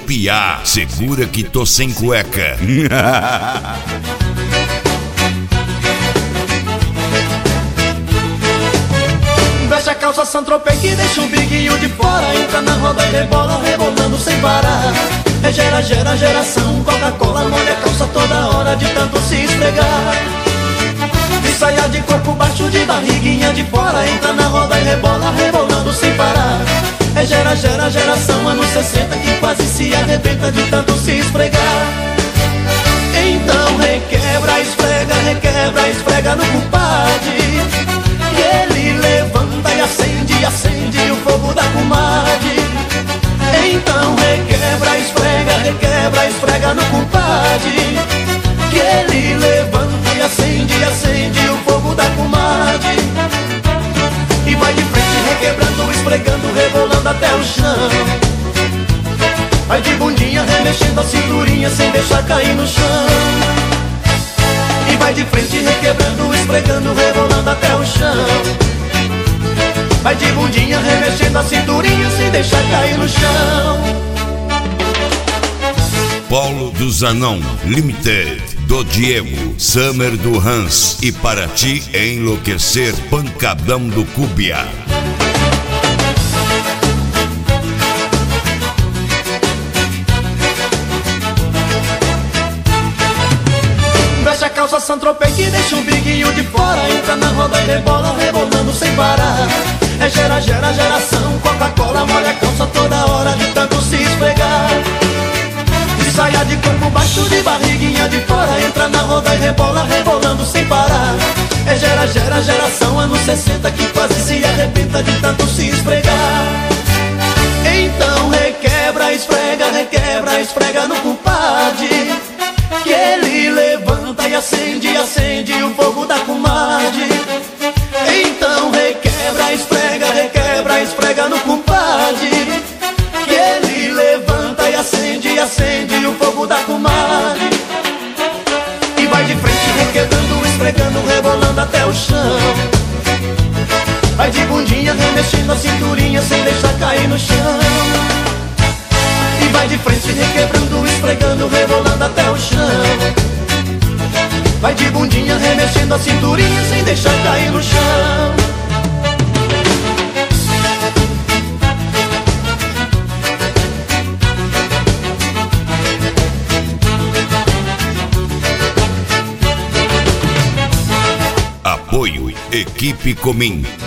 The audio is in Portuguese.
piá, segura que tô sem cueca. Veste a calça Saint-Tropez que deixa o biguinho de fora. Entra na roda e rebola, rebolando sem parar. É geração, Coca-Cola molha a calça toda hora de tanto se esfregar. De saia de corpo baixo, de barriguinha de fora. Entra na roda e rebola, rebolando sem parar. É geração, anos 60 que quase se arrebenta de tanto se esfregar. Então requebra, esfrega no compadre. E ele levanta e acende o fogo da comadre. Então requebra, esfrega no compadre. Que ele levanta e acende o fogo da comadre. E vai de frente requebrando, esfregando, rebolando até o chão. Vai de bundinha remexendo a cinturinha sem deixar cair no chão. E vai de frente requebrando, esfregando, rebolando até o chão. Vai de bundinha remexendo a cinturinha sem deixar cair no chão. Polo do Zanon Limited, do Diego, Summer do Hans e para ti enlouquecer, pancadão do Cúbia. Veste a calça Saint-Tropez que deixa o biguinho de fora. Entra na roda e rebola, rebolando sem parar. É geração, Coca-Cola molha a calça toda hora de tanto se esfregar. De saia de corpo baixo, de barriguinha de fora. Entra na roda e rebola, rebolando sem parar. É geração, anos 60 que quase se arrebenta de tanto se esfregar. Então requebra, esfrega no compadre. Que ele levanta e acende o fogo da comadre. Então requebra, esfrega no compadre. Que ele levanta e acende o fogo da comadre. E vai de frente requebrando, esfregando, rebolando até o chão. Vai de bundinha remexendo a cinturinha sem deixar cair no chão. E vai de frente requebrando, esfregando, rebolando até o chão. Vai de bundinha remexendo a cinturinha sem deixar cair no chão. Apoio Equipe Comim,